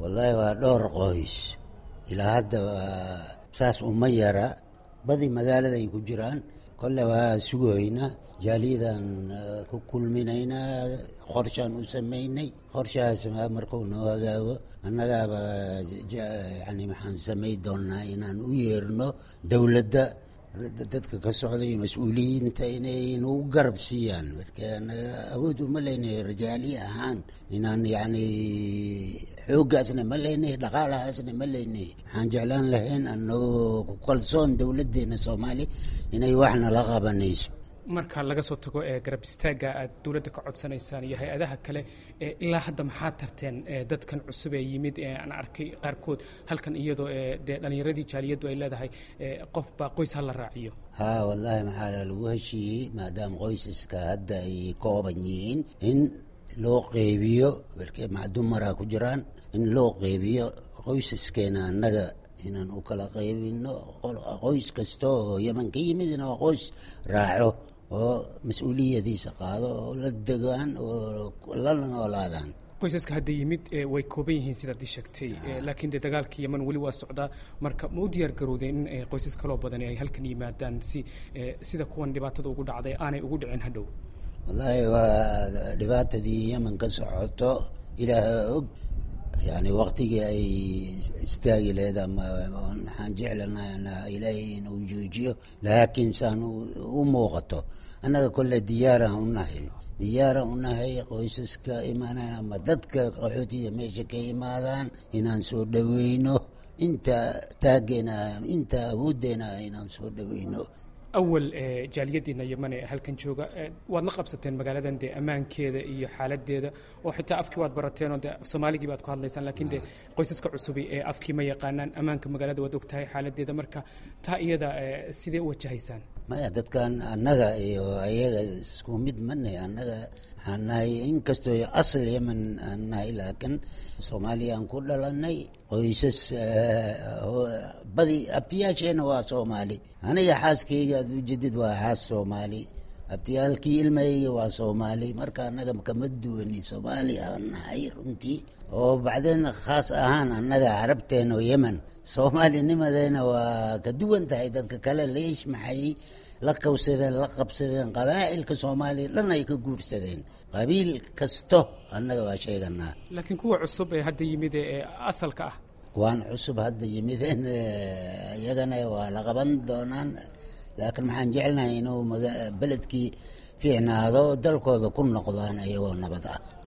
wallahi waa dhowr qoys ilaa hadda saas uma yara badi magaalada ay ku jiraan kolle waa sugoyna jaaliyadan ku kulminaynaa qorshaan u samaynay qorshahaas markuu noo hagaago annagaaba yani maxaan samay doonaa inaan u yeerno dowladda dadka ka socda iyo mas-uuliyiinta inay nagu garab siiyaan marka awood uma leynay rajaali ahaan inaan yani xooggaasna ma leynay dhaqaalahaasna ma leynay waxaan jeclaan lahayn anagoo ku kalsoon dowladdeena soomaali inay waxna la qabanayso marka laga soo tago garab istaagga aad dowladda ka codsanaysaan iyo hay-adaha kale ilaa hadda maxaa tarteen dadkan cusub ee yimid aan arkay qaarkood halkan iyadoo dee dhallinyaradii jaaliyaddu ay leedahay qofbaa qoys ha la raaciyo haa wallaahi maxaa lagu heshiiyey maadaama qoysaska hadda ay kooban yihiin in loo qeybiyo balke macdumaraa ku jiraan in loo qeybiyo qoysaskeena annaga inaan u kala qaybino qoys kasta oo yeman ka yimidna waa qoys raaco oo mas-uuliyadiisa qaado oo la degaan oo la noolaadaan qoysaska hadda yimid way kooban yihiin sidaad ii sheegtay laakiin dee dagaalka yeman weli waa socdaa marka ma u diyaar garoodeen in qoysas kaloo badan ay halkan yimaadaan si sida kuwan dhibaatada ugu dhacday aanay ugu dhicin hadhow wallaahi waa dhibaatadii yeman ka socoto ilaaha og yani waktigii ay istaagi laheyd ama waxaan jeclana ilaahay inuu joojiyo laakiin saan u muuqato annaga kolle diyaaraan unahay qoysaska imaanaan ama dadka qaxootiga meesha ka imaadaan inaan soo dhaweyno inta taageena inta awooddeena inaan soo dhaweyno awal jaaliyadiina yeman ee halkan jooga waad la qabsateen magaaladan dee ammaankeeda iyo xaaladeeda oo xitaa afkii waad barateen oo dee soomaaligii baad ku hadlaysaan laakiin dee qoysaska cusubi ee afkii ma yaqaanaan ammaanka magaalada waad ogtahay xaaladeeda marka taa iyada sidee u wajahaysaan maya dadkan annaga iyo ayaga isku mid manay annaga waxaan nahay inkastoo asal yeman aan nahay laakiin soomaaliya aan ku dhalanay qoysas badi abtiyaasheena waa soomaali aniga xaaskayga aad ujeedid waa xaas soomaali abtiyaalkii ilmahayga waa soomaali marka annaga kama duwani soomaali aan nahay runtii oo bacdeen khaas ahaan annaga carabteena oo yeman soomaalinimadeena waa ka duwan tahay dadka kale leesh maxay la qabsadeen qabaa'ilka soomaaliya dhan ay ka guursadeen qabiil kasto annaga waa sheeganaa laakiin kuwa cusub ee hadda yimid ee asalka ah kuwaan cusub hadda yimideen iyagana waa la qaban doonaan laakiin maxaan jeclnahay inuu beledkii fiicnaado dalkooda ku noqdaan iyagoo nabad ah